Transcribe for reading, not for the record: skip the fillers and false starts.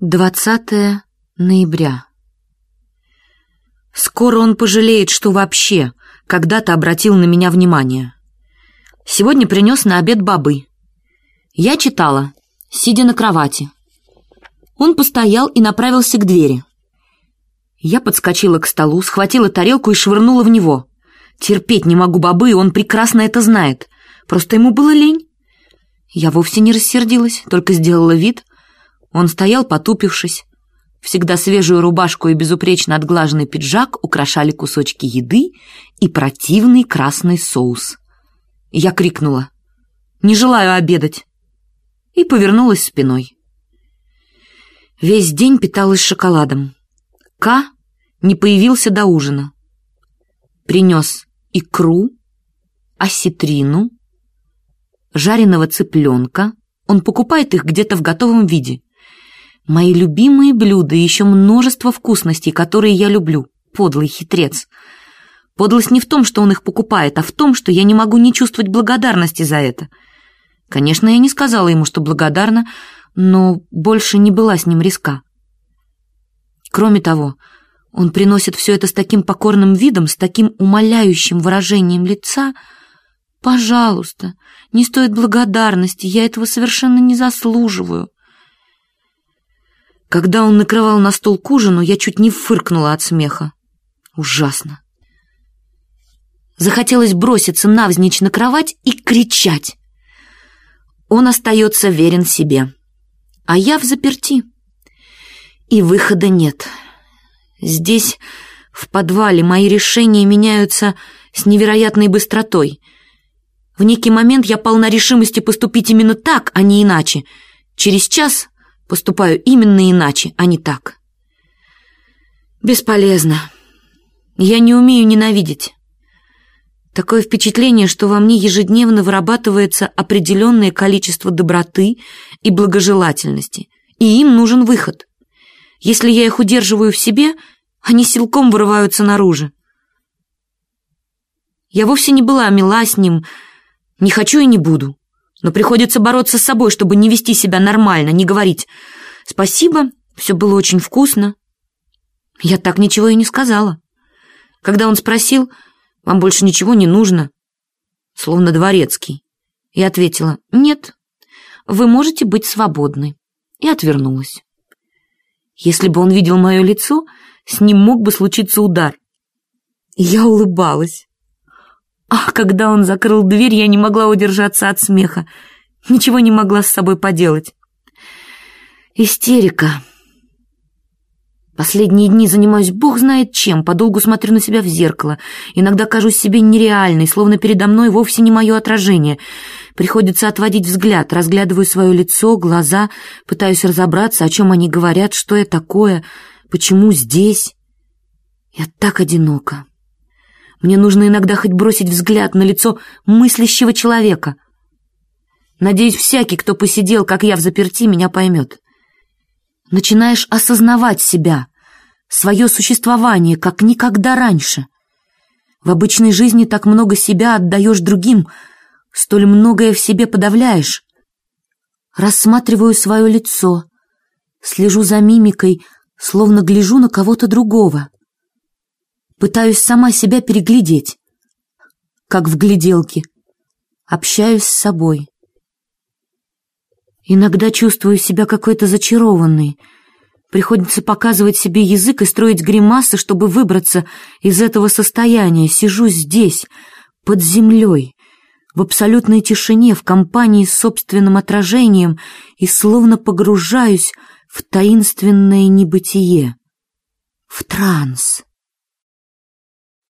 20 ноября. Скоро он пожалеет, что вообще когда-то обратил на меня внимание. Сегодня принес на обед бобы. Я читала, сидя на кровати. Он постоял и направился к двери. Я подскочила к столу, схватила тарелку и швырнула в него. Терпеть не могу бобы, и он прекрасно это знает. Просто ему было лень. Я вовсе не рассердилась, только сделала вид. Он стоял, потупившись. Всегда свежую рубашку и безупречно отглаженный пиджак украшали кусочки еды и противный красный соус. Я крикнула: «Не желаю обедать!» и повернулась спиной. Весь день питалась шоколадом. К не появился до ужина. Принес икру, осетрину, жареного цыпленка. Он покупает их где-то в готовом виде. Мои любимые блюда и еще множество вкусностей, которые я люблю. Подлый хитрец. Подлость не в том, что он их покупает, а в том, что я не могу не чувствовать благодарности за это. Конечно, я не сказала ему, что благодарна, но больше не была с ним резка. Кроме того, он приносит все это с таким покорным видом, с таким умоляющим выражением лица. Пожалуйста, не стоит благодарности, я этого совершенно не заслуживаю. Когда он накрывал на стол к ужину, я чуть не фыркнула от смеха. Ужасно. Захотелось броситься навзничь на кровать и кричать. Он остается верен себе, а я взаперти. И выхода нет. Здесь, в подвале, мои решения меняются с невероятной быстротой. В некий момент я полна решимости поступить именно так, а не иначе. Через час поступаю именно иначе, а не так. Бесполезно. Я не умею ненавидеть. Такое впечатление, что во мне ежедневно вырабатывается определенное количество доброты и благожелательности, и им нужен выход. Если я их удерживаю в себе, они силком вырываются наружу. Я вовсе не была мила с ним, не хочу и не буду. Но приходится бороться с собой, чтобы не вести себя нормально, не говорить «спасибо, все было очень вкусно». Я так ничего и не сказала. Когда он спросил «вам больше ничего не нужно?» словно дворецкий, я ответила «нет, вы можете быть свободны» и отвернулась. Если бы он видел мое лицо, с ним мог бы случиться удар. Я улыбалась. А когда он закрыл дверь, я не могла удержаться от смеха. Ничего не могла с собой поделать. Истерика. Последние дни занимаюсь бог знает чем, подолгу смотрю на себя в зеркало. Иногда кажусь себе нереальной, словно передо мной вовсе не мое отражение. Приходится отводить взгляд, разглядываю свое лицо, глаза, пытаюсь разобраться, о чем они говорят, что я такое, почему здесь. Я так одинока. Мне нужно иногда хоть бросить взгляд на лицо мыслящего человека. Надеюсь, всякий, кто посидел, как я, взаперти, меня поймет. Начинаешь осознавать себя, свое существование, как никогда раньше. В обычной жизни так много себя отдаешь другим, столь многое в себе подавляешь. Рассматриваю свое лицо, слежу за мимикой, словно гляжу на кого-то другого. Пытаюсь сама себя переглядеть, как в гляделке. Общаюсь с собой. Иногда чувствую себя какой-то зачарованной. Приходится показывать себе язык и строить гримасы, чтобы выбраться из этого состояния. Сижу здесь, под землей, в абсолютной тишине, в компании с собственным отражением и словно погружаюсь в таинственное небытие, в транс.